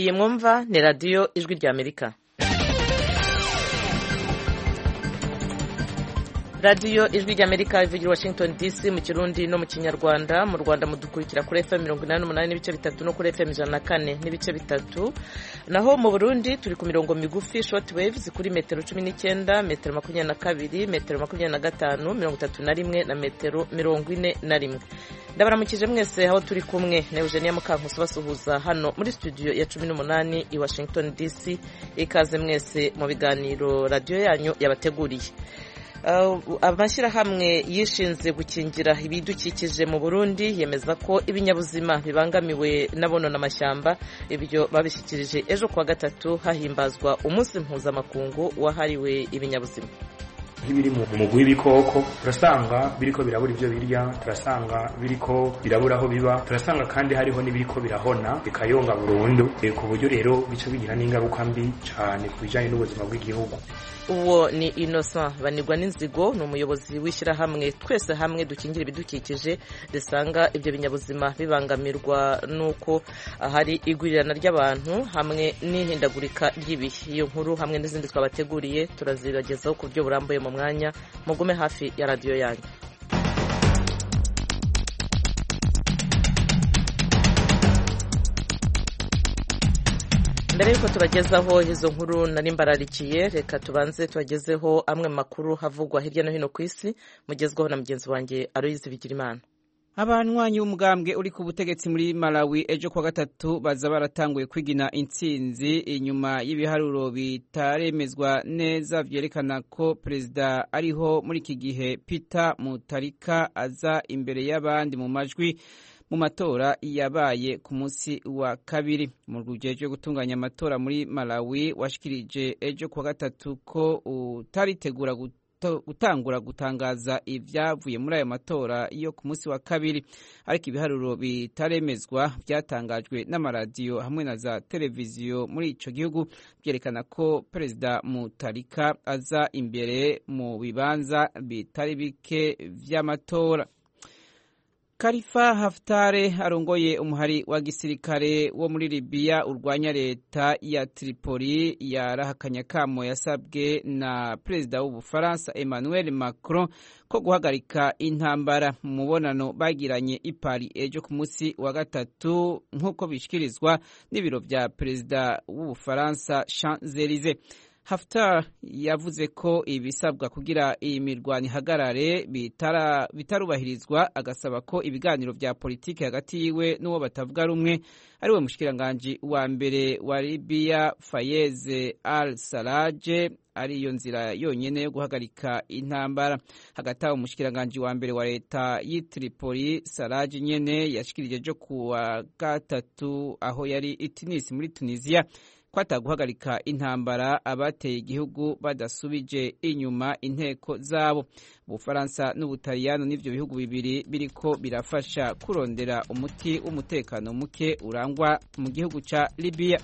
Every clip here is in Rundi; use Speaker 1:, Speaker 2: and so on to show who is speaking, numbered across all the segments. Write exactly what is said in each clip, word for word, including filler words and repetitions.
Speaker 1: iyi mwumva ni radiyo ijwi ry'Amerika. radiyo ijwi ry'Amerika ivugira Washington D C mu Kirundi no mu Kinyarwanda. Mu Rwanda mudukurikira kuri F M mirongo inani n'umunani n'ibice bitatu no kuri F M ijana na kane n'ibice bitatu. Naho mu Burundi turi ku mirongo migufi short waves kuri metero cumi n'icyenda, metero makumyabiri na kabiri, metero makumyabiri na gatanu, mirongo itatu na rimwe na metero mirongo ine na rimwe. Ndabaramukije mwese aho turi kumwe na Eugenia Mukankusi basuhuza hano muri studio ya cumi n'umunani i Washington D C. Ikaze mwese mu biganiro radio yanyu yabateguriye. Uh, amashyirahamwe yishinze gukingira ibidukikije mu Burundi yemeza ko ibinyabuzima bibangamiwe n'abonona amashyamba. Ibyo babishyikirije ejo kuwa gatatu hahimbazwa umunsi mpuzamakungu wahariwe ibinyabuzima.
Speaker 2: Nk'ibiri mu mugwi w'ibikoko turasanga biriko birabura ivyo birya, turasanga biriko birabura aho biba, turasanga kandi hariho n'ibiriko birahona bikayonga burundu, ku buryo rero bico bigira n'ingaruka mbi cyane ku bijanye n'ubuzima bw'igihugu.
Speaker 1: Uwo ni Innocent Banigwa n'inzigo, ni umuyobozi w'ishyirahamwe Twese Hamwe Dukingira Ibidukikije risanga ibyo binyabuzima bibangamirwa nuko hari igwirirana ry'abantu hamwe n'ihindagurika ry'ibihe. Iyo nkuru hamwe n'izindi twabateguriye turazibagezaho ku buryo burambuye mu mwanya. Mugume hafi ya radio yanyu. Mbere yuko tubagezaho izo nkuru nari mbararikiye, reka tubanze tubagezeho amwe makuru havugwa hirya no hino ku isi, mugezweho na mugenzi wanjye Aloyizi Bigirimana.
Speaker 3: Abanywanyi b'umugambwe uri ku butegetsi muri Malawi ejo kwa gatatu baza baratanguye kwigina intsinzi inyuma y'ibiharuro bitaremezwa neza vyerekana ko perezida ariho muri iki gihe Peter Mutharika aza imbere y'abandi mu majwi mu matora yabaye ku munsi wa kabiri. Mu rugendo gutunganya amatora muri Malawi washikirije ejo kwa gatatu ko utaritegura gutangura gutangaza ivyavuye muri ayo matora yo ku munsi wa kabiri, ariko ibiharuro bitaremezwa byatangajwe n'amaradiyo hamwe na za televiziyo muri ico gihugu byerekana ko perezida Mutharika aza imbere mu bibanza bitari bike vy'amatora. Khalifa Haftar arongoye umuhari wa gisirikare wo muri Libya urwanya leta ya Tripoli yarahakanye akamo yasabwe na perezida w'Ubufaransa Emmanuel Macron ko guhagarika intambara. Mu mubonano bagiranye i Paris ejo ku munsi wa gatatu nk'uko bishikirizwa n'ibiro vya perezida w'Ubufaransa Champs-Élysées. Haftar yavuze ko ibisabwa kugira iyi mirwano ihagarare bitarubahirizwa, agasaba ko ibiganiro vya politiki hagati yiwe n'uwo batavuga rumwe ariwe mushikiranganje wa mbere wa Libya Fayez al-Sarraj ariyo nzira yonyene yo guhagarika intambara. Hagati aho umushikiranganje wa mbere wa leta y'i Tripoli Sarraj nyene yashikirije ejo kuwa gatatu aho yari i Tunis muri Tunisia kwata guhagarika intambara abateye igihugu badasubije inyuma inteko zabo. Ubufaransa n'Ubutaliyano n'ivyo bihugu bibiri biriko birafasha kurondera umuti w'umutekano muke urangwa mu gihugu ca Libya.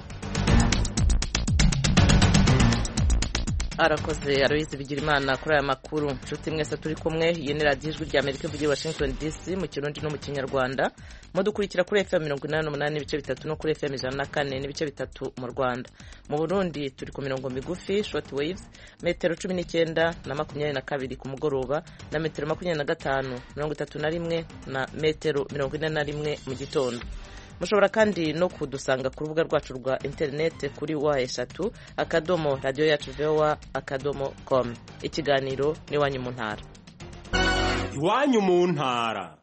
Speaker 1: Arakoze Aloyizi Bigirimana kuri aya makuru. Nshuti mwese turi kumwe, iyi ni radiyo ijwi ry'Amerika ivugira Washington D C mu Kirundi no mu Kinyarwanda. Mudukurikira kuri F M mirongo inani n'umunani n'ibice bitatu no kuri F M ijana na kane n'ibice bitatu mu Rwanda. Mu Burundi turi ku mirongo migufi short waves metero cumi n'icyenda na makumyabiri na kabiri ku mugoroba na metero makumyabiri na gatanu, mirongo itatu na rimwe na metero mirongo ine na rimwe mu gitondo. Mushobora kandi no kudusanga ku rubuga rwacu rwa internet kuri wa eshatu akadomo radio yacu voa akadomo com. Ikiganiro ni Iwanyu mu ntara.
Speaker 4: Iwanyu mu ntara.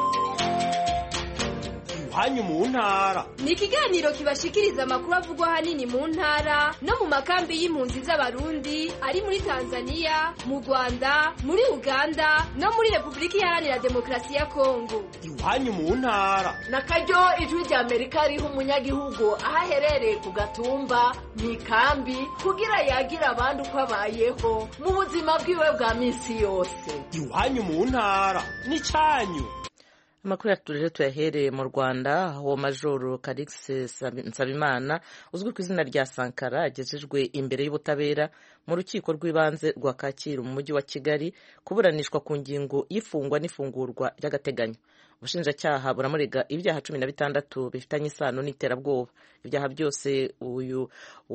Speaker 4: Iwanyu mu ntara
Speaker 5: ni ikiganiro kibashikiriza amakuru avugwa hanini mu ntara no mu makambi y'impunzi z'abarundi ari muri Tanzania, mu Rwanda, muri Uganda no muri Republika Iharanira Demokarasi ya Kongo.
Speaker 4: Iwanyu mu ntara
Speaker 6: nakaryo ijwi ry'Amerika riha umunyagihugu aho aherereye ku gatumba mu ikambi kugira yagira abandi uko abayeho mu buzima bwiwe bwa minsi yose.
Speaker 4: Iwanyu mu ntara ni canyu.
Speaker 1: amakuru yaturije tuyahereye mu Rwanda aho Majoro Calix Nsabimana uzwi ku izina rya Sankara agejejwe imbere y'ubutabera mu rukiko rw'ibanze rwa Kacyiru mu mujyi wa Kigali kuburanishwa ku ngingo y'ifungwa n'ifungurwa ry'agateganyo. Ubushinjacyaha buramurega ibyaha cumi na bitandatu bifitanye isano n'iterabwoba. Ibyaha byose uyu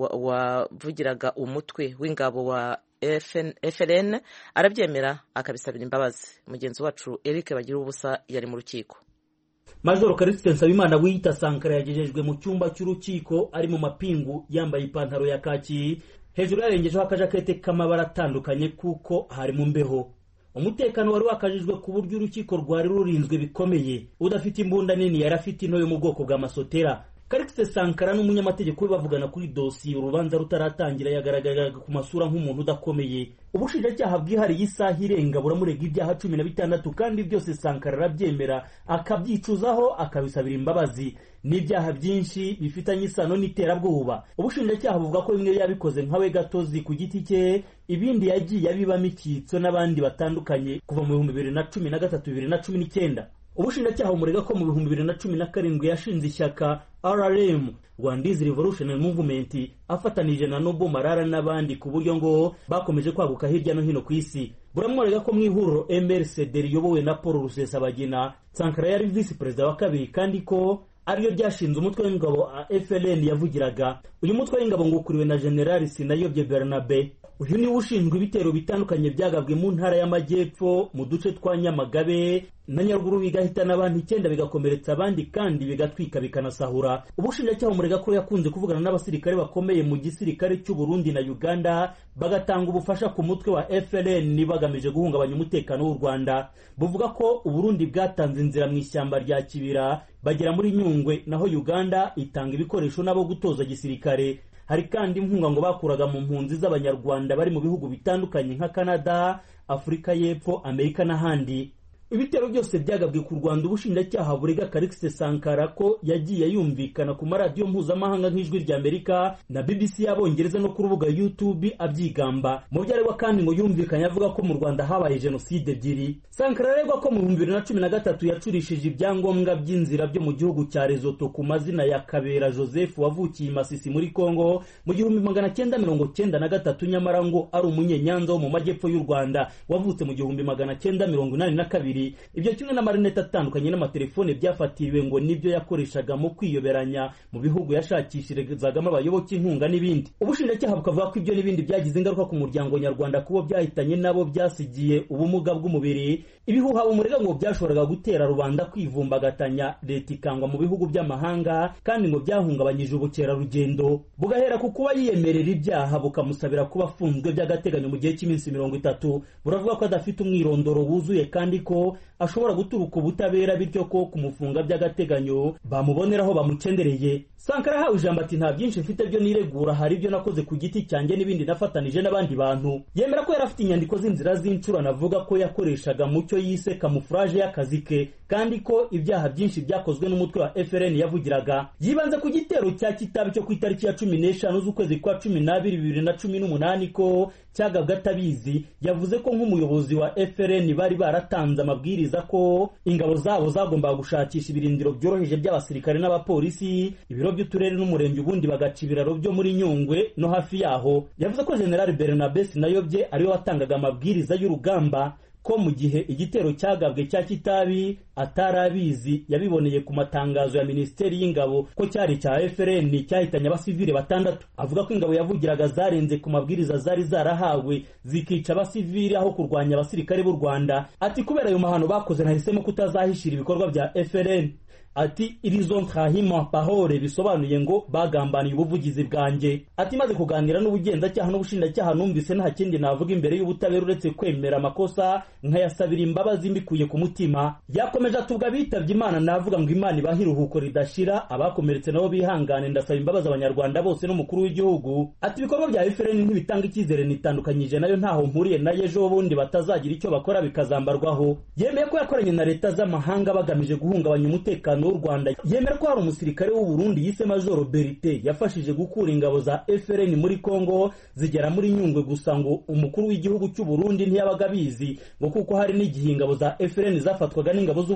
Speaker 1: wavugiraga umutwe w'ingabo wa F L N arabyemera akabisabira imbabazi. Mugenzi wacu Eric Bagira ubusa yari mu rukiko.
Speaker 7: Majoro Calix Nsabimana wiyita Sankara yagejejwe mu cyumba cy'urukiko ari mu mapingu yambaye ipantaro ya kaki, hejuru yarengejeho akajakete k'amabara atandukanye kuko hari mu mbeho. Umutekano wari wakajijwe ku buryo urukiko rwari rurinzwe bikomeye, udafite imbunda nini yari afite into yo mu bwoko bwa masotera. Calix Sankara n'umunyamategeko we bavugana kuri dosiye urubanza rutaratangira yagaragaraga ku masura nk'umuntu udakomeye. Ubushinjacyaha bwihariye isaha irenga buramurega ibyaha cumi na bitandatu kandi byose Sankara arabyemera akabyicuzaho akabisabira imbabazi. N'ibyaha byinshi bifitanye isano n'iterabwoba. Ubushinjacyaha buvuga ko bimwe yabikoze nkawe gatozi ku giti cye, ibindi yagiye abibamo icyitso n'abandi batandukanye kuva mu bihumbi bibiri na cumi na gatatu bibiri na cumi n'icyenda. Ubushinjacyaha umurega ko mu bihumbi bibiri na cumi na karindwi yashinze ishyaka R R M Rwandizi Revolutionary Movement afatanije na Nobo Marara n'abandi ku buryo ngo bakomeje kwaguka hirya no hino ku isi. Buramurega ko mu ihuriro M R C D riyobowe na Paul Rusesabagina Sankara yari vice president wa kabiri kandi ko ariyo ryashinze umutwe w'ingabo F L N yavugiraga. Uyu mutwe w'ingabo ngo ukuriwe na General Sinayobye Bernabe. Uyu ni ushinzwe ibitero bitandukanye byagabwe mu ntara y'amajyepfo mu duce twa Nyamagabe na Nyaruguru bigahita n'abantu icyenda bigakomeretsa abandi kandi bigatwika bikanasahura. Ubushinjacyaha umurega ko yakunze kuvugana n'abasirikare bakomeye mu gisirikare cy'u Burundi na Uganda bagatanga ubufasha ku mutwe wa F L N bagamije guhungabanya umutekano w'u Rwanda. Buvuga ko u Burundi bwatanze inzira mu ishyamba rya Kibira bagera muri Nyungwe, naho Uganda itanga ibikoresho nabo gutoza gisirikare. Hari kandi inkunga ngo bakuraga mu mpunzi z'abanyarwanda bari mu bihugu bitandukanye nka Canada, Afurika y'Epfo, Amerika n'ahandi. Ibitero byose byagabwe ku Rwanda ubushinjacyaha burega Calix Sankara ko yagiye yumvikana ku maradiyo mpuzamahanga nk'ijwi rya Amerika na B B C y'Abongereza no ku rubuga YouTube abyigamba. Mu byaregwa kandi ngo yumvikanye avuga ko mu Rwanda habaye jenoside ebyiri. Sankara aregwa ko mu bihumbi bibiri na cumi na gatatu yacurishije ibyangombwa by'inzira byo mu gihugu cya Lesotho ku mazina ya Kabera Joseph wavukiye Masisi muri Kongo mu gihumbi magana cyenda mirongo cyenda na gatatu, nyamara ngo ari umunyenyanza wo mu majyepfo y'u Rwanda wavutse mu gihumbi magana cyenda mirongo inani na kabiri. Ibyo kimwe n'amarinete atandukanye n'amatelefone byafatiriwe ngo nibyo yakoreshaga mu kwiyoberanya mu bihugu yashakishirizagamo abayoboke inkunga n'ibindi. Ubushinjacyaha bukavuga ko ibyo n'ibindi byagize ingaruka ku muryango nyarwanda kubo byahitanye nabo byasigiye ubumuga bw'umubiri. Ibihuha umurega ngo byashoboraga gutera rubanda kwivumbagatanya leta ikangwa mu bihugu by'amahanga kandi ngo byahungabanyije ubukerarugendo. Bugahera ku kuba yiyemerera ibyaha bukamusabira kuba afunzwe by'agateganyo mu gihe cy'iminsi mirongo itatu. Buravuga ko adafite umwirondoro wuzuye kandi ko ashobora guturuka ubutabera bityo ko kumufunga by'agateganyo bamuboneraho bamucendereye. Sankara hawe ijambo ati nta byinshi mfite byo niregura, hari ibyo nakoze ku giti cyanjye n'ibindi nafatanije n'abandi bantu. Yemera ko yarafite inyandiko z'inzira z'incuro navuga ko yakoreshaga mu cyo yise camouflage y'akazi ke kandi ko ibyaha byinshi byakozwe n'umutwe wa F L N yavugiraga. Yibanze ku gitero cya Kitabi cyo ku itariki ya cumi n'eshanu z'ukwezi kwa cumi n'abiri bibiri na cumi n'umunani ko cyagabwe atabizi. Yavuze ko nk'umuyobozi wa F L N bari baratanze amabwiriza ko ingabo zabo zagombaga gushakisha ibirindiro byoroheje by'abasirikare n'abapolisi, ibiro by'uturere n'umurenge, ubundi bagaca ibiraro byo muri Nyungwe no hafi yaho. Yavuze ko General Bernabe Sinayobye ariwe watangaga amabwiriza y'urugamba, ko mu gihe igitero cyagabwe cya Kitabi atarabizi yabiboneye ku matangazo ya Minisiteri y'Ingabo ko cyari cya F L N cyahitanye abasivile batandatu. Avuga ko ingabo yavugiraga zarenze ku mabwiriza zari zarahawe zikica abasivile aho kurwanya abasirikare b'u Rwanda. Ati kubera ayo mahano bakoze nahisemo kutazahishira ibikorwa bya F L N. Ati irizo nkahima pahore bisobanuye ngo bagambaniye ubuvugizi bwanjye. Ati maze kuganira n'ubugenzacyaha n'ubushinjacyaha numvise nta kindi navuga imbere y'ubutabera uretse kwemera amakosa nkayasabira imbabazi mbikuye ku mutima. Yakomeje atubwa bitabye Imana navuga ngo Imana ibahiruhuko ridashira, abakomeretse nabo bihangane, ndasaba imbabazi abanyarwanda bose n'umukuru w'igihugu. Ati ibikorwa bya F L N ntibitanga icyizere nitandukanyije nayo ntaho mpuriye nayo ejo bundi batazagira icyo bakora bikazambarwaho. Yemeye ko yakoranye na leta z'amahanga bagamije guhungabanya umutekano w'u Rwanda. Yemera ko hari umusirikare w'u Burundi yise Majoro Berite yafashije gukura ingabo za F L N muri Kongo zigera muri Nyungwe, gusa ngo umukuru w'igihugu cy'u Burundi ntiyabaga bizi ngo kuko hari n'igihe ingabo za F L N zafatwaga n'ingabo z'u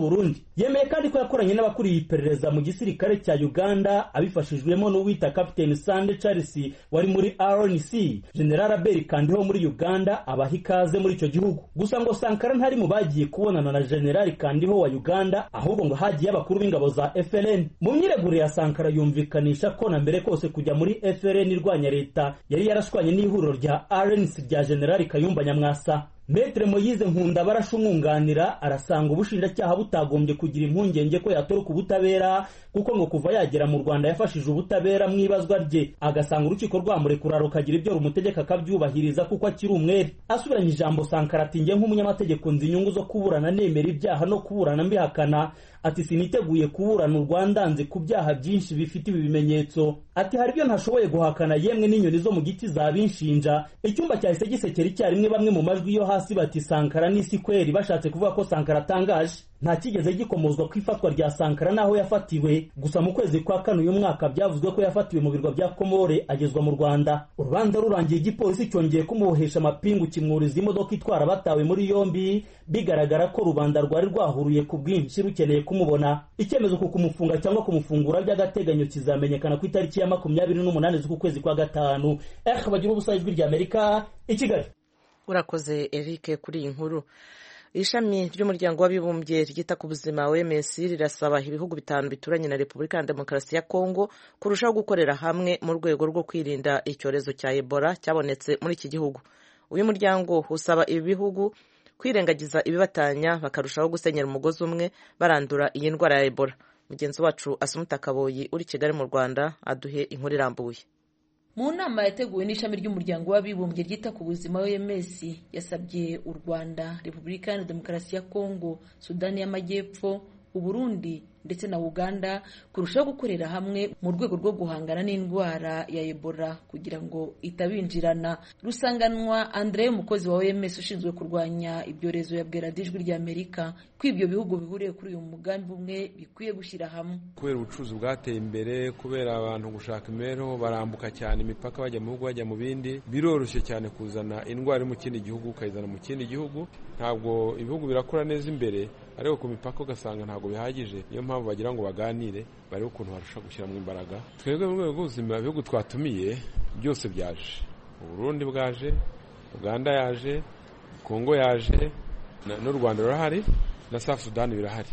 Speaker 7: Burundi. Yemeye kandi ko yakoranye n'abakuriye iperereza mu gisirikare cya Uganda abifashijwemo n'uwita Captain Sande Charles wari muri R N C. General Abel Kandiho muri Uganda abaha ikaze muri icyo gihugu. Gusa ngo Sankara ntari mu bagiye kubonana na General Kandiho wa Uganda, ahubwo ngo hagiye abakuru b'ingabo za F L N. Mu myiregure ya Sankara yumvikanisha ko na mbere kose kujya muri F L N irwanya leta yari yarashwanye n'ihuriro rya R N C rya General Kayumba Nyamwasa. Maître Moyize Nkunda barashumwunganira arasanga ubushinjacyaha butagombye kugira impungenge ko yatoroka ubutabera kuko ngo kuva yagera mu Rwanda yafashije ubutabera mwibazwa rye, agasanga urukiko rwamurekura rukagira ibyo rumutegeka akabyubahiriza kuko akiri umwere. Asubiranye ijambo Sankara ati nge nk'umunyamategeko nzi inyungu zo kuburana nemera ibyaha no kuburana mbihakana, ati siniteguye kuburana u Rwanda nze ku byaha byinshi bifite ibi bimenyetso, ati hari byo ntashoboye guhakana yemwe n'inyoni zo mu giti zabinshinja. Icyumba cyahise gisekera icyarimwe bamwe mu majwi yo hasi bati Sankara n'isi kweri, bashatse kuvuga ko Sankara atangaje. Nta kigeze gikomozwa ku ifatwa rya Sankara naho yafatiwe, gusa mu kwezi kwa kane uyu mwaka byavuzwe ko yafatiwe mu birwa bya Komore agezwa mu Rwanda. Urubanza rurangiye igipolisi cyongeye kumubohesha amapingu kimwuriza imodoka itwara batawe muri yombi, bigaragara ko rubanda rwari rwahuruye ku bwinshi rukeneye kumubona. Icyemezo ku kumufunga cyangwa kumufungura by'agateganyo kizamenyekana ku itariki ya makumyabiri n'umunani z'uku kwezi kwa gatanu. Eh bagira ubusa ijwi rya Amerika i Kigali.
Speaker 1: Urakoze Eric kuri iyi nkuru. Ishami ry'umuryango w'abibumbye ryita ku buzima O M S rirasaba ibihugu bitanu bituranye na Repubulika ya Demokarasi ya Kongo kurushaho gukorera hamwe mu rwego rwo kwirinda icyorezo cya Ebola cyabonetse muri iki gihugu. Uyu muryango usaba ibi bihugu kwirengagiza ibibatanya bakarushaho gusenyera umugozi umwe barandura iyi ndwara ya Ebola. Mugenzi wacu Asumuta Kaboyi uri Kigali mu Rwanda aduhe inkuru irambuye.
Speaker 8: Mu nama yateguwe n'ishami ry'umuryango w'abibumbye ryita ku buzima O M S yasabye u Rwanda, Repubulika ya Demokarasi ya Kongo, Sudani y'Amajyepfo, u Burundi ndetse na Uganda kurushaho gukorera hamwe mu rwego rwo guhangana n'indwara ya Ebola kugira ngo itabinjirana. Rusanganwa Andre, umukozi wa O M S ushinzwe kurwanya ibyorezo, yabwira Ijwi rya Amerika ko ibyo bihugu bihuriye kuri uyu mugambi umwe bikwiye gushyira hamwe.
Speaker 9: Kubera ubucuruzi bwateye imbere, kubera abantu gushaka imibereho barambuka cyane imipaka bajya mu bihugu bajya mu bindi, biroroshye cyane kuzana indwara mu kindi gihugu ukayizana mu kindi gihugu. Ntabwo ibihugu birakura neza imbere, ariko ku mipaka ugasanga ntabwo bihagije. Niyo mpamvu bagira ngo baganire bari ukuntu barusha gushyira mu imbaraga. Twebwe mu rwego rw'ubuzima ibihugu twatumiye byose byaje. U Burundi bwaje, Uganda yaje, Kongo yaje, n'u Rwanda rurahari, na South Sudan birahari.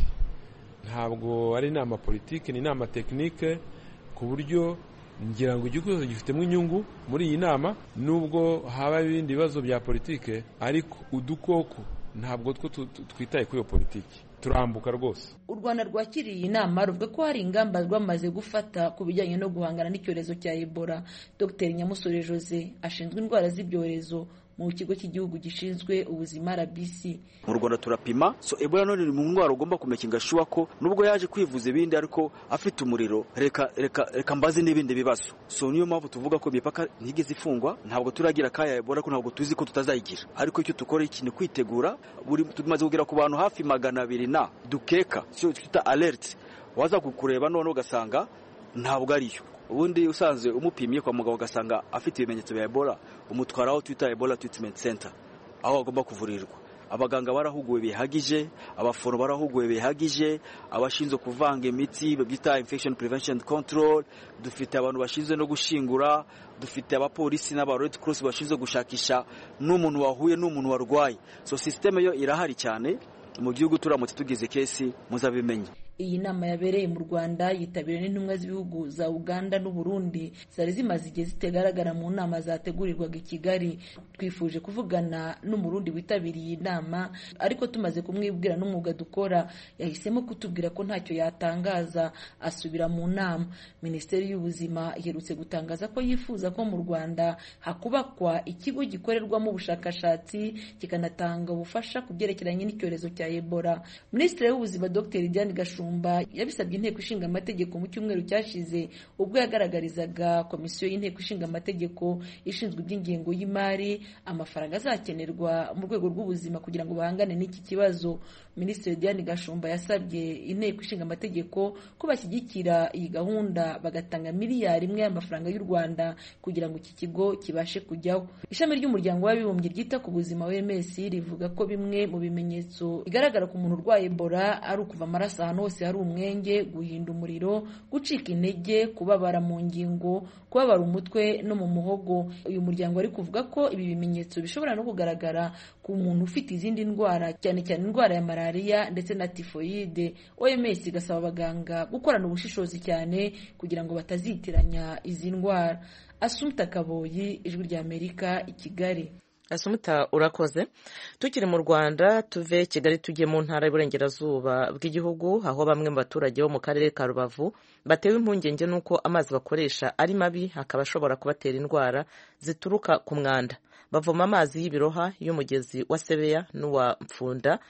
Speaker 9: Ntabwo ari inama politiki, ni inama tekinike, ku buryo ngira ngo igihugu cyose gifitemo inyungu muri iyi nama, nubwo haba ibindi bibazo bya politike, ariko udukoko ntabwo two twitaye kuri iyo politiki, turambuka rwose.
Speaker 8: U Rwanda rwakiriye iyi nama ruvuga ko hari ingamba rwamaze gufata ku bijyanye no guhangana n'icyorezo cya Ebola. Dr Nyamusore Jose ashinzwe indwara z'ibyorezo mu kigo cy'igihugu gishinzwe ubuzima R B C.
Speaker 10: Mu Rwanda turapima, so Ebola none ni mu ndwara ugomba kumekinga shuwa ko nubwo yaje kwivuza ibindi ariko afite umuriro, reka reka reka mbaze n'ibindi bibazo. So niyo mpamvu tuvuga ko imipaka ntigeze ifungwa, ntabwo turagira kaya Ebola ko ntabwo tuzi ko tutazayigira, ariko icyo tukora ikintu kwitegura. Buri tumaze kugira ku bantu hafi magana abiri na dukeka, cyo twita alert, waza kukureba none ugasanga ntabwo ariyo. Ubundi usanzwe umupimiye kwa mugabo ugasanga afite ibimenyetso bya Ebola, umutwara aho twita Ebola Treatment Center, aho agomba kuvurirwa. Abaganga barahuguwe bihagije, abaforo barahuguwe bihagije, abashinzwe kuvanga imiti babyita infection prevention control, dufite abantu bashinzwe no gushingura, dufite abapolisi n'aba Red Cross bashinzwe gushakisha n'umuntu wahuye n'umuntu warwaye. So system yo irahari cyane mu gihugu, turamutse tugize kesi muzabimenye.
Speaker 8: Iyi nama yabereye mu Rwanda yitabiriwe n'intumwa z'ibihugu za Uganda n'u Burundi zari zimaze igihe zitegaragara mu nama zategurirwaga i Kigali. Twifuje kuvugana n'umurundi witabiriye iyi nama, ariko tumaze kumwibwira n'umwuga dukora yahisemo kutubwira ko ntacyo yatangaza asubira mu nama. Minisiteri y'Ubuzima iherutse gutangaza ko yifuza ko mu Rwanda hakubakwa ikigo gikorerwamo ubushakashatsi kikanatanga ubufasha ku byerekeranye n'icyorezo cya Ebola. Minisitiri w'Ubuzima Dr Diane Gashumba Gashumba yabisabye inteko ishinga amategeko mu cyumweru cyashize ubwo yagaragarizaga komisiyo y'inteko ishinga amategeko ishinzwe iby'ingengo y'imari amafaranga azakenerwa mu rwego rw'ubuzima kugira ngo bahangane n'iki kibazo. Minisitiri Diane Gashumba yasabye inteko ishinga amategeko ko bashyigikira iyi gahunda bagatanga miliyari imwe y'amafaranga y'u Rwanda kugira ngo iki kigo kibashe kujyaho. Ishami ry'umuryango w'abibumbye ryita ku buzima O M S rivuga ko bimwe mu bimenyetso bigaragara ku muntu urwaye Ebola ari ukuva amaraso ahantu hose hari umwenge, guhinda umuriro, gucika intege, kubabara mu ngingo, kubabara umutwe no mu muhogo. Uyu muryango ari kuvuga ko ibi bimenyetso bishobora no kugaragara ku muntu ufite izindi ndwara cyane cyane indwara ya malaria ndetse na tifoyide. O M S igasaba abaganga gukorana ubushishozi cyane kugira ngo batazitiranya izi ndwara. Asumta Kaboyi, Ijwi rya Amerika, i Kigali.
Speaker 1: Asumta urakoze. Tukiri mu Rwanda tuve Kigali tujye mu ntara y'Iburengerazuba bw'igihugu aho bamwe mu baturage bo mu karere ka Rubavu batewe impungenge nuko amazi bakoresha ari mabi hakaba ashobora kubatera indwara zituruka ku mwanda. Bavoma amazi y'ibiroha y'umugezi wa Sebeya n'uwa Mfunda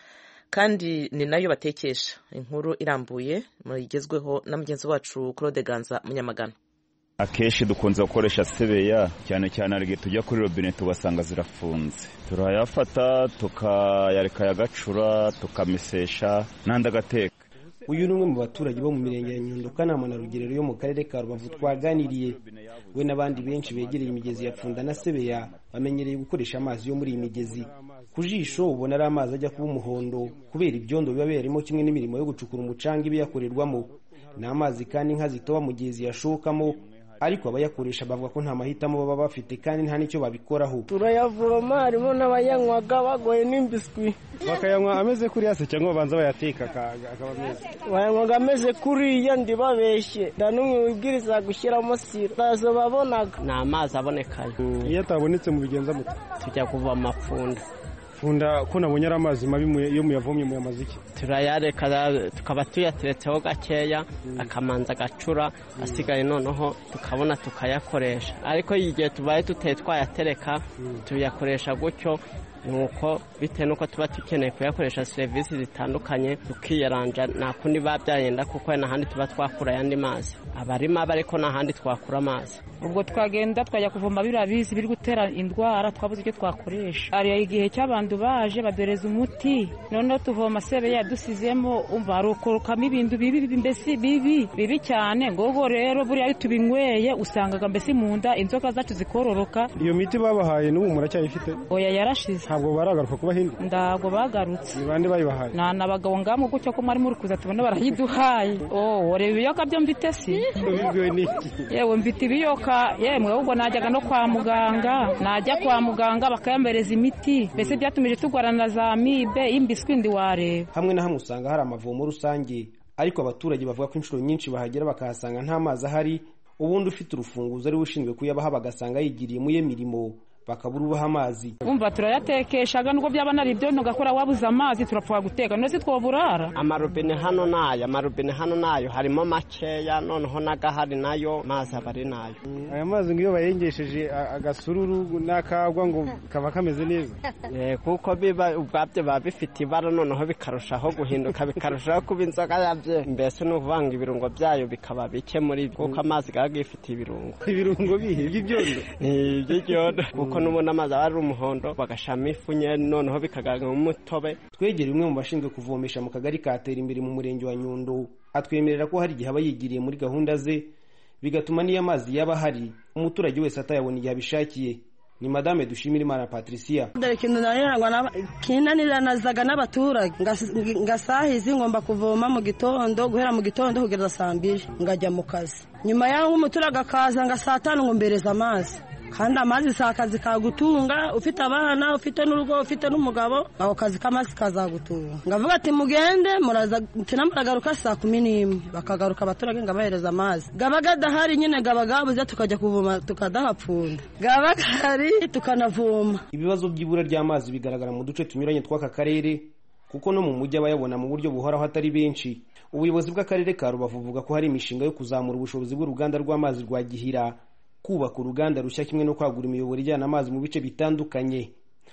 Speaker 1: kandi ni nayo batekesha. Inkuru irambuye muyigezweho na mugenzi wacu Claude Ganza Munyamagana.
Speaker 11: Akenshi dukunze gukoresha Sebeya cyane cyane arige tujya kuri robine tugasanga zirafunze, turayafata tukayareka yagacura tukamesesha nandi agateka.
Speaker 12: Uyu ni umwe mu baturage bo mu mirenge ya Nyundo, Kanama na Rugerero yo mu karere ka Rubavu twaganiriye. We n'abandi benshi begereye imigezi ya Funda na Sebeya bamenyereye gukoresha amazi yo muri iyi migezi. Ku jisho ubona ari amazi ajya kuba umuhondo kubera ibyondo biba birimo kimwe n'imirimo yo gucukura umucanga ibiyakorerwamo. Ni amazi kandi inka zitoba mu gihe ziyashokamo, ariko abayakoresha bavuga ko nta mahitamo baba bafite kandi nta nicyo babikoraho.
Speaker 13: Turayavoma, harimo n'abayanywaga bagoye n'imbiswi.
Speaker 12: Bakayanywa ameze kuriya se cyangwa babanza bayateka akaba meza?
Speaker 13: Bayanywaga ameze kuriya ndibabeshye, nda n'umwe wibwiriza gushyiramo siro tazo babonaga. Ni amazi abonekayo.
Speaker 12: Iyo atabonetse mu bigenza muto
Speaker 13: tujya kuva amafunda.
Speaker 12: Funda ko nabonye ari amazi mabi yo muyavomye mu yamaziki.
Speaker 13: Turayareka tukaba tuyateretseho gakeya akamanza gacura, asigaye noneho tukabona tukayakoresha. Ariko igihe tubaye tuteye twayatereka tuyakoresha gutyo nuko bitewe nuko tuba tukeneye kuyakoresha serivisi zitandukanye tukiyaranja nta kundi babyayenda kuko n'ahandi tuba twakura yandi mazi. Abarima bariko n'ahandi twakura amazi.
Speaker 14: Ubwo twagenda twajya kuvoma birabizi biri gutera indwara twabuze icyo twakoresha. Ari igihe cy'abantu baje badereza umuti none tuvoma Sebeya dusizemo umva arokoroka ibintu bibi mbese bibi bibi cyane ngogo rero buri ari tubinyweye usangaga mbese mu nda inzoka zacu zikororoka.
Speaker 12: Iyo miti babahaye n'ubu muracyayifite?
Speaker 14: Oya yarashize.
Speaker 12: Ntabwo baragaruka kuba hindi?
Speaker 14: Ndago bagarutse.
Speaker 12: Bande bayibahaye?
Speaker 14: Na nabagabo ngamo gucyo ko mari muri kuza tubone barayiduhaye. Oh reba ibiyoka byo mfite si.
Speaker 12: Ubibwiwe niki?
Speaker 14: Yewe mfite ibiyoka yemwe ubwo najyaga no kwa muganga najya kwa muganga bakayambereza imiti mbese byatumije tugwarana za amibe imbiswi ndi wareba.
Speaker 12: Hamwe na hamwe usanga hari amavomo rusange, ariko abaturage bavuga ko inshuro nyinshi bahagera bakahasanga nta mazi ahari, ubundi ufite urufunguzo ari ushinzwe kuyabaha bagasanga yigiriye mu ye mirimo bakabura ubaha amazi.
Speaker 14: Umva turayatekeshaga nubwo byaba nari byo nugakora wabuze amazi turapfa guteka none se twoburara.
Speaker 13: Amarobine hano nayo amarobine hano nayo harimo makeya noneho nagahari nayo mazi abari nayo.
Speaker 12: Aya mazi ngiyo bayengesheje agasururu nakagwa ngo kaba kameze neza.
Speaker 13: Eh kuko biba ubwabye babifite ibara noneho bikarushaho guhinduka bikarushaho kuba inzoga yabye mbese n'uvanga ibirungo byayo bikaba bike muri kuko amazi gaga ifite ibirungo.
Speaker 12: Ibirungo bihe by'ibyondo.
Speaker 13: Eh by'ibyondo kuko n'ubona amazi ari umuhondo bagashama ifunye noneho bikagaga mu mutobe.
Speaker 12: Twegera umwe mu bashinzwe kuvomesha mu kagari katera imbere mu murenge wa Nyundo atwemerera ko hari igihe aba yigiriye muri gahunda ze bigatuma niyo amazi yaba hari umuturage wese atayabona igihe abishakiye. Ni Madame Dushimirimana Patricia.
Speaker 15: Dore kintu narangwa na kinanira nazaga n'abaturage ngasahizi ngomba kuvoma mu gitondo guhera mu gitondo kugeza saa mbiri ngajya mu kazi. Nyuma yaho umuturage akaza nga saa tanu ngombereza amazi. Kandi amazi si akazi kagutunga ufite abana ufite n'urugo ufite n'umugabo aho kazi k'amazi kazagutunga. Ngavuga ati mugende muraza tinamuragaruka saa kumi n'imwe bakagaruka abaturage ngabahereza amazi. Gabaga dahari nyine gabaga buze tukajya kuvoma tukadahapfunda. Gabaga hari tukanavoma.
Speaker 12: Ibibazo by'ibura ry'amazi bigaragara mu duce tunyuranye tw'aka karere kuko no mu mujyi abayabona mu buryo buhoraho atari benshi. Ubuyobozi bw'akarere ka Rubavu buvuga ko hari imishinga yo kuzamura ubushobozi bw'uruganda rw'amazi rwa Gihira, kubaka uruganda rushya kimwe no kwagura imiyoboro ijyana amazi mu bice bitandukanye.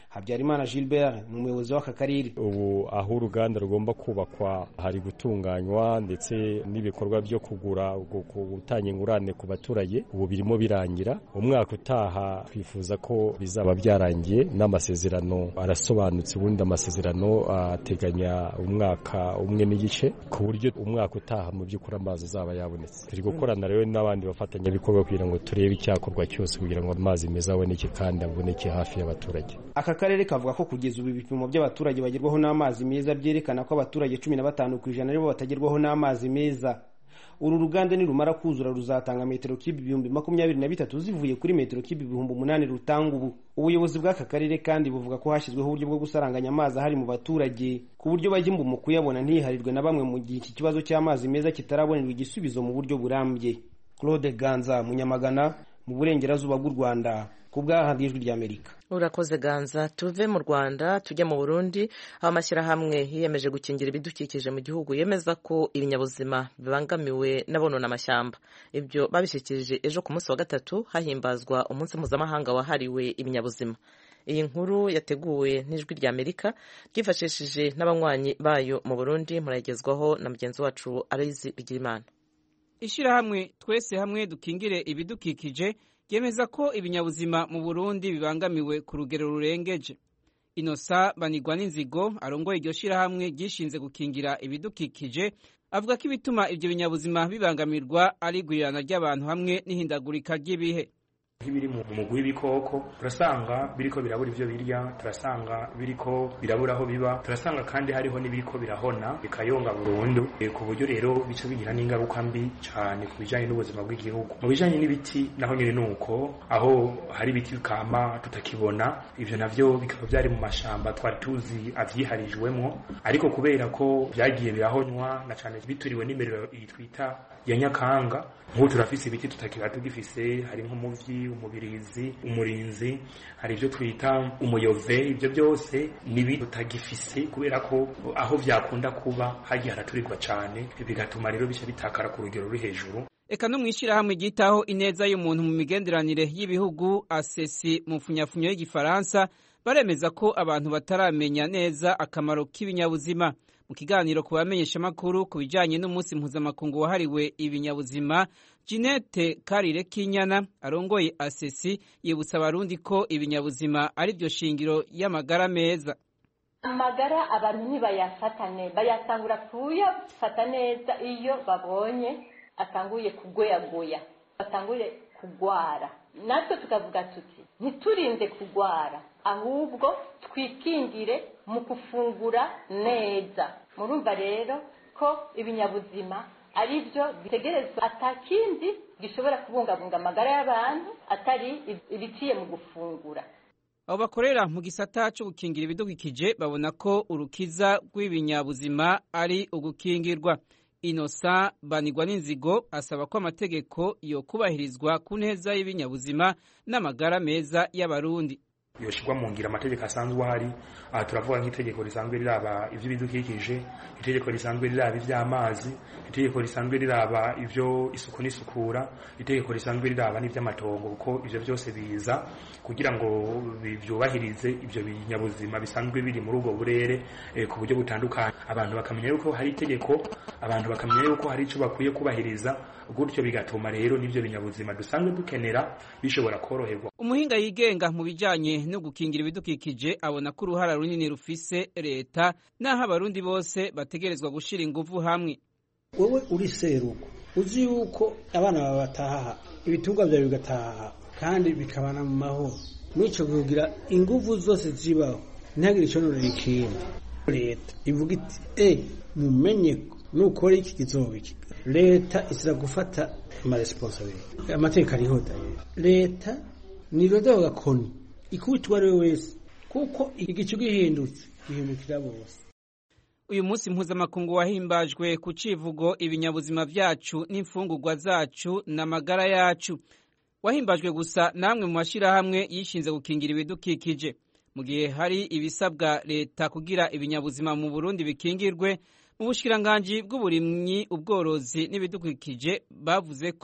Speaker 12: Habyarimana Gilbert ni umuyobozi w'aka karere.
Speaker 16: Ubu aho uruganda rugomba kubakwa hari gutunganywa ndetse n'ibikorwa byo kugura gutanga ingurane ku baturage ubu birimo birangira. Umwaka utaha twifuza ko bizaba byarangiye n'amasezerano arasobanutse, ubundi amasezerano ateganya umwaka umwe n'igice ku buryo umwaka utaha mu by'ukuri amazi azaba yabonetse. Turi gukorana rero n'abandi bafatanyabikorwa kugira ngo turebe icyakorwa cyose kugira ngo amazi meza aboneke kandi aboneke hafi y'abaturage.
Speaker 12: Aka karere kavuga ko kugeza ubu ibipimo by'abaturage bagerwaho n'amazi meza byerekana ko abaturage cumi na batanu ku ijana aribo batagerwaho n'amazi meza. Uru ruganda nirumara kuzura ruzatanga metero kibi ibihumbi makumyabiri na bitatu zivuye kuri metero kibi ibihumbi umunani rutanga ubu. Ubuyobozi bw'aka karere kandi buvuga ko hashyizweho uburyo bwo gusaranganya amazi ahari mu baturage ku buryo bajya mu kuyabona ntiharirwe na bamwe mu gihe iki kibazo cy'amazi meza kitarabonerwa igisubizo mu buryo burambye. Claude Ganza, Munyamagana, mu burengerazuba bw'u Rwanda, ku bw'ahandi ijwi ry'Amerika.
Speaker 1: Urakoze Ganza. Tuve mu Rwanda tujya mu Burundi, aho amashyirahamwe yiyemeje gukingira ibidukikije mu gihugu yemeza ko ibinyabuzima bibangamiwe n'abonona amashyamba. Ibyo babishyikirije ejo ku munsi wa gatatu hahimbazwa umunsi mpuzamahanga wahariwe ibinyabuzima. Iyi nkuru yateguwe n'ijwi ry'Amerika ryifashishije n'abanywanyi bayo mu Burundi, muragezwaho na mugenzi wacu Aloyizi Bigirimana.
Speaker 3: Ishirahamwe Twese Hamwe Dukingire Ibidukikije yemeza ko ibinyabuzima mu Burundi bibangamiwe ku rugero rurengeje. Innocent Banigwa n'inzigo arongoye iryo shirahamwe gishinze gukingira ibidukikije avuga ko ibituma ibyo binyabuzima bibangamirwa ari igwirirana ry'abantu hamwe n'ihindagurika ry'ibihe.
Speaker 2: Nk'ibiri mu mugwi w'ibikoko turasanga biriko birabura ivyo birya, turasanga biriko birabura aho biba, turasanga kandi hariho n'ibiriko birahona bikayonga burundu, e, ku buryo rero bica bigira n'ingaruka mbi cyane ku bijanye n'ubuzima bw'igihugu. Mu bijanye n'ibiti naho nyine nuko aho hari ibiti kama tutakibona, ivyo navyo bikaba byari mu mashamba twari tuzi avyiharijwemo, ariko kubera ko byagiye birahonywa na cyane bituriwe n'imiriro twita ya Nyakanga, nk'ubu turafise ibiti tutakiba tugifise, hari nk'umuvyi, umubirizi, umurinzi, hari ibyo twita umuyove. Ibyo byose nibi tutagifise kubera ko aho vyakunda kuba hagiye haraturirwa cyane, bigatuma rero bica bitakara ku rugero ruri hejuru.
Speaker 3: Eka no mwishirahamwe gitaho ineza y'umuntu mu migenderanire y'ibihugu asesi mu funyafunyo y'igifaransa baremeza ko abantu bataramenya neza akamaro k'ibinyabuzima. Mu kiganiro ku bamenyesha makuru ku bijanye n'umunsi mpuzamakungu wahariwe ibinyabuzima, Jeanette Karire Kinyana arongoye asesi yibutsa abarundi ko ibinyabuzima ari byo shingiro y'amagara meza.
Speaker 17: Amagara abantu ntibayafatane, bayatangura kuyafata neza iyo babonye atanguye kugoyagoya, atanguye kugwara. Natwe tukavuga tuti ntiturinde kugwara, ahubwo twikingire mu kufungura neza. Murumva rero ko ibinyabuzima ari byo bitegerezwa, atakindi gishobora kubungabunga amagara y'abantu atari ibiciye mu gufungura.
Speaker 3: Abo bakorera mu gisata cyo gukingira ibidukikije babona ko urukiza rw'ibinyabuzima ari ugukingirwa. Innocent Banigwa n'inzigo asaba ko amategeko yo kubahirizwa ku neza y'ibinyabuzima n'amagara meza y'abarundi.
Speaker 2: Yoshirwa mu ngira amategeko asanzwe ahari. Aha turavuga nk'itegeko risanzwe riraba ivy'ibidukikije, itegeko risanzwe riraba ivy'amazi, itegeko risanzwe riraba ivyo isuku n'isukura, itegeko risanzwe riraba n'ivy'amatongo, kuko ivyo byose biza kugira ngo byubahirize ivyo binyabuzima bisanzwe biri muri ubwo burere, e, ku buryo butandukanye. Abantu bakamenya yuko hari itegeko, abantu bakamenya yuko hari ico bakwiye kubahiriza, gutyo bigatuma rero n'ivyo binyabuzima dusanzwe dukenera bishobora koroherwa.
Speaker 3: Umuhinga yigenga mu bijanye no gukingira ibidukikije abona ko uruhara runini rufise leta naho abarundi bose bategerezwa gushira inguvu hamwe.
Speaker 18: Wewe uri seruko uzi yuko abana baba bataha, ibitungwa byawe bigataha kandi bikabana mu mahoro, nico kugira inguvu zose zibaho ntihagire ico none ikindi. Leta ivuga iti eh mumenye nukora iki kizobiki. Leta isira gufata ama responsibility, amateka ariho daye. Leta ni rodo gakoni ikubitwa rero wese kuko igicu gihindutse gihindukira bose.
Speaker 3: Uyu munsi mpuzamakungu wahimbajwe ku civugo ibinyabuzima vyacu n'imfungurwa zacu n'amagara yacu. Wahimbajwe gusa namwe mu mashirahamwe yishinze gukingira ibidukikije. Mu gihe hari ibisabwa leta kugira ibinyabuzima mu Burundi bikingirwe, mu bushikiranganji bw'uburimyi, ubworozi n'ibidukikije bavuze ko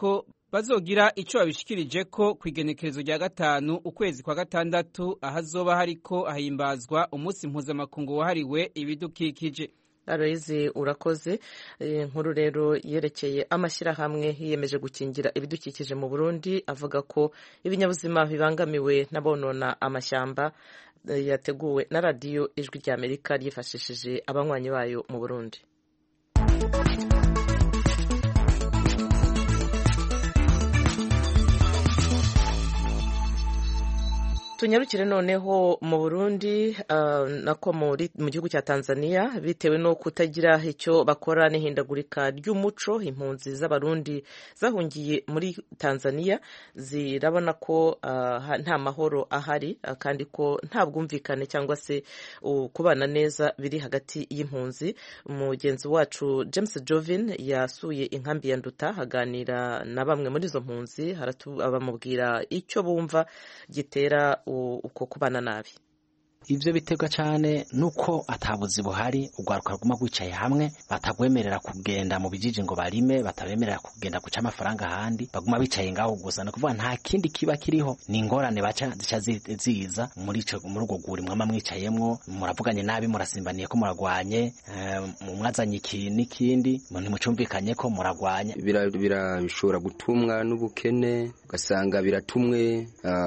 Speaker 3: bazogira ico babishikirije ko kwigenekerezo rya gatanu ukwezi kwa gatandatu ahazoba hariko ahimbazwa umunsi mpuzamakungu wahariwe ibidukikije.
Speaker 1: Aloyizi urakoze. Inkuru rero yerekeye amashyirahamwe yiyemeje gukingira ibidukikije mu Burundi avuga ko ibinyabuzima bibangamiwe n'abonona amashyamba, yateguwe na radiyo Ijwi rya Amerika ryifashishije abanywanyi bayo mu Burundi. Tunyarukire noneho mu Burundi uh, nako muri mu gihugu cya Tanzania bitewe no kutagira icyo bakora n'ihindagurika ry'umuco, impunzi z'abarundi zahungiye muri Tanzania zirabona ko uh, nta mahoro ahari uh, kandi ko nta bwumvikane cyangwa se uh, kubana neza biri hagati y'impunzi. Umugenzi wacu James Jovin yasuye inkambi ya Nduta haganira na bamwe muri izo mpunzi, abamubwira icyo bumva gitera uko kubana nabi.
Speaker 19: Ivyo biterwa cyane nuko atabuzi buhari, ugwaruka ruguma gwicaye hamwe, batagwemerera kugenda mu bijiji ngo barime, batabemerera kugenda guca amafaranga handi, baguma bicaye ngaho gusa. No kuvuga nta kindi kiba kiriho, ni ingorane baca zica ziza muri ico muri ugo guri mwama mwicayemwo, muravuganye nabi, murasimbaniye ko muragwanye, mu mwazanye iki n'ikindi, ntimucumvikanye ko muragwanya.
Speaker 20: Birashobora gutumwa n'ubukene, ugasanga biratumwe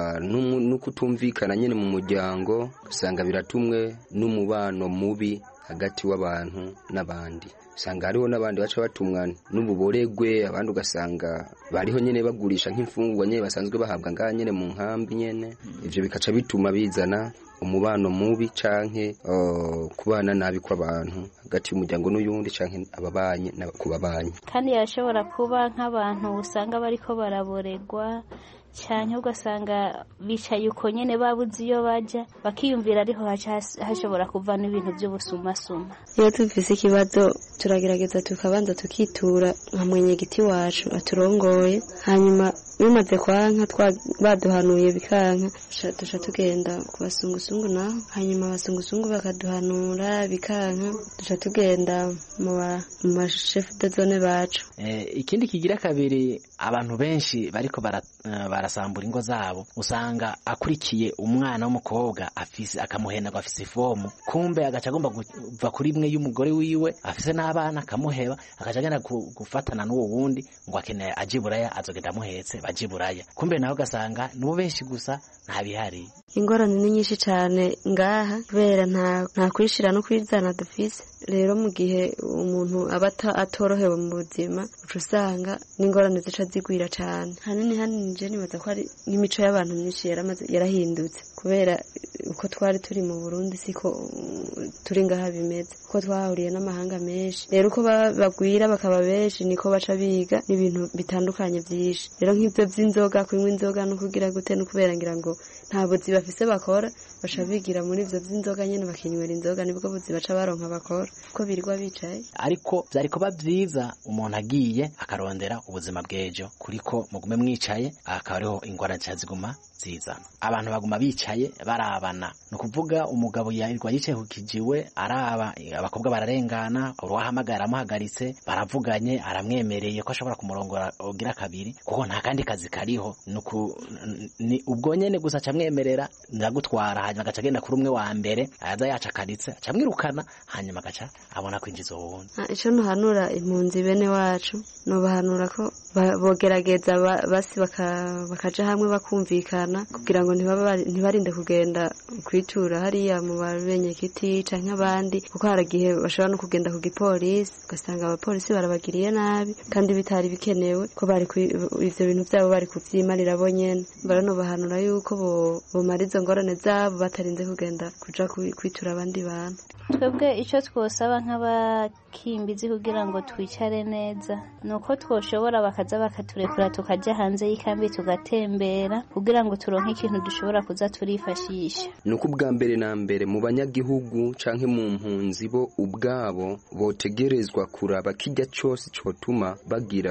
Speaker 20: n'ukutumvikana nyene mu muryango, usanga biratumwe n'umubano mubi hagati w'abantu n'abandi. Usanga hariho n'abandi baca batumwa n'ububoregwe, abandi ugasanga bariho nyene bagurisha nk'imfungurwa nyene basanzwe bahabwa ngaha nyene mu nkambi nyene. Ivyo bikaca bituma bizana umubano mubi canke uh, kubana nabi kw'abantu hagati y'umuryango n'uyundi canke ababanye n'abakubabanye.
Speaker 21: Kandi yashobora kuba nk'abantu usanga bariko baraboregwa cyane, ugasanga bicaye uko nyene babuze iyo baja, bakiyumvira ariho hashobora kuva n'ibintu by'ubusumasuma.
Speaker 22: Iyo tuvise ikibazo turagerageza tukabanza tukitura nka mwenyegiti wacu aturongoye, hanyuma bimaze kwanka baduhanuye bikanka tusha tugenda ku basungusungu naho, hanyuma abasungusungu bakaduhanura bikanka tusha tugenda mu ba chef de zone bacu.
Speaker 19: Eh, ikindi kigira kabiri, abantu benshi bariko bara barasambura ingo zabo, usanga akurikiye umwana w'umukobwa afise akamuhena ngo afise ifomu, kumbe agaca agomba kuva kuri imwe y'umugore wiwe afise n'abana akamuheba, agaca agenda gufatana n'uwo wundi ngo akeneye aje Buraya, azogenda amuhetse baje Buraya, kumbe naho gasanga nubo benshi gusa nta bihari.
Speaker 22: Ingorane ni nyinshi cyane ngaha kubera nta nta kwishira no kwizana dufise. Rero mu gihe umuntu aba atorohewe mu buzima uca usanga n'ingorane zica zigwira cyane. Hanini hanini je nibaza ko ari n'imico y'abantu myinshi yaramaze yarahindutse, kubera uko twari turi mu Burundi siko turi ngaha bimeze, uko twahuriye n'amahanga menshi. Rero uko bagwira bakaba benshi niko baca biga n'ibintu bitandukanye byinshi. Rero nk'ibyo by'inzoga, kunywa inzoga no kugira gute no kubera ngira ngo nta buzi bafise bakora, baca bigira muri ivyo by'inzoga nyene bakinywera inzoga, nibwo buzi baca baronka bakora ko birirwa bicaye.
Speaker 19: Ariko vyari kuba vyiza umuntu agiye akarondera ubuzima bw'ejo, kuriko mugume mwicaye akaba ariho ingorane ziguma zizana. Abantu baguma bicaye barabana, no kuvuga umugabo yarirwa yicaye kukijiwe araba abakobwa bararengana, uruhamagara amuhagaritse, baravuganye, aramwemereye ko ashobora kumurongora ogira kabiri kuko nta kandi kazi kariho, nuko ni ubwo nyene gusa camwemerera ndagutwara, hanyuma gaca agenda kuri umwe wa mbere aza yacakaritse camwirukana, hanyuma gaca abona kwinjiza uwundi.
Speaker 22: Ico ntuhanura impunzi bene wacu, no bahanura ko bogerageza basi bakaja hamwe bakumvikana kugira ngo ntibarinde kugenda kwitura hariya mu babenye kiti canke abandi, kuko haragihe bashobora no kugenda ku gipolisi ugasanga abapolisi barabagiriye nabi kandi bitari bikenewe ko bari ivyo bintu byabo bari kuvyimarira bonyene. Barano bahanura yuko bo bomara izo ngorane zabo batarinze kugenda kuja kwitura abandi bantu.
Speaker 21: Twebwe ico twosaba nk'abakimbizi kugira ngo twicare neza nuko twoshobora bakaza bakaturekura tukaja hanze y'ikambi tugatembera kugira ngo turonke ikintu dushobora kuza turifashisha.
Speaker 20: Nuko ubwa mbere na mbere mu banyagihugu canke mu mpunzi bo ubwabo botegerezwa kuraba kijya cyose cyotuma bagira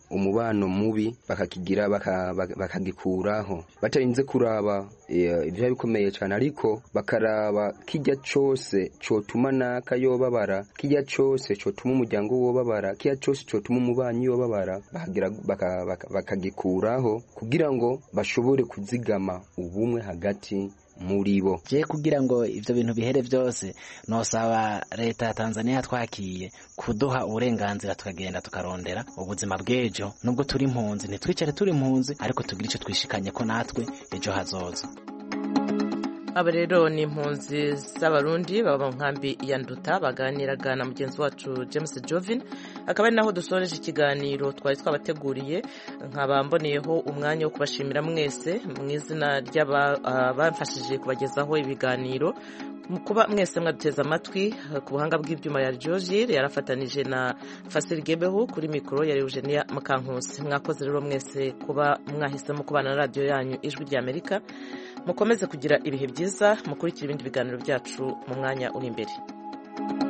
Speaker 20: umubano mubi bakakigira bakagikuraho batarinze kuraba ibyo bikomeye cyane ariko bakaraba kijya cyose cyotuma naka yobabara kijya cyose cyotuma umuryango wobabara kijya cyose cyotuma umubanyi yobabara bakagikuraho kugira ngo bashobore kuzigama ubumwe hagati muri bo.
Speaker 19: Je kugira ngo ivyo bintu bihere byose nosaba leta ya Tanzania twakiye kuduha uburenganzira tukagenda tukarondera ubuzima bw'ejo nubwo turi impunzi ntitwicare turi impunzi ariko tugira ico twishikanye ko natwe ejo hazoza.
Speaker 1: Aba rero ni impunzi z'abarundi baba mu nkambi ya Nduta baganiraga na mugenzi wacu James Jovin, akaba ari naho dusoreje ikiganiro twari twabateguriye. Nkaba mboneyeho umwanya wo kubashimira mwese mu izina ry'abamfashije kubagezaho ibiganiro, kuba mwese mwaduteza amatwi. Ku buhanga bw'ibyuma ya George yarafatanije na Fasil Gebeho, kuri mikoro ya Eugenia Makankusi. Mwakoze rero mwese kuba mwahisemo kubana na radio yanyu Ijwi rya Amerika. Mukomeze kugira ibihe byiza, mukurikira ibindi biganiro byacu mu mwanya uri imbere.